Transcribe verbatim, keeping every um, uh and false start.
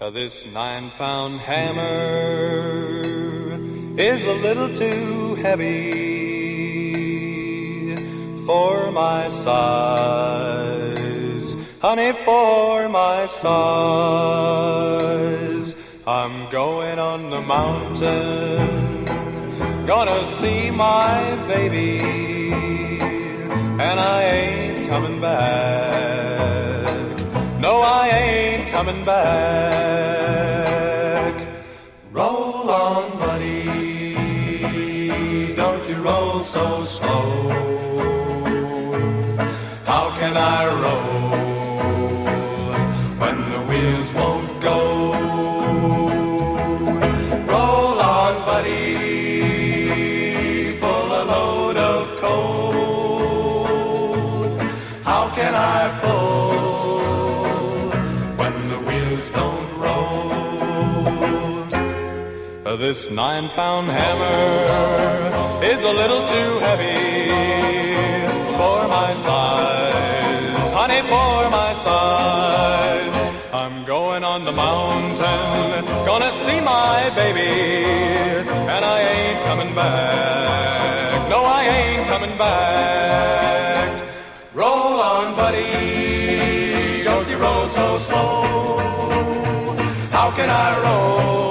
This nine-pound hammer is a little too heavy for my size, honey, for my size. I'm going on the mountain, gonna see my baby, and I ain't coming back. No, I ain't coming back. Roll on, buddy, don't you roll so slow. How can I roll when the wheels won't go? Roll on, buddy, pull a load of coal. How can I pull when the wheels don't roll? This nine-pound hammer is a little too heavy for my size, honey, for my size. I'm going on the mountain, gonna see my baby, and I ain't coming back. No, I ain't coming back. Roll on, buddy, don't you roll so slow. How can I roll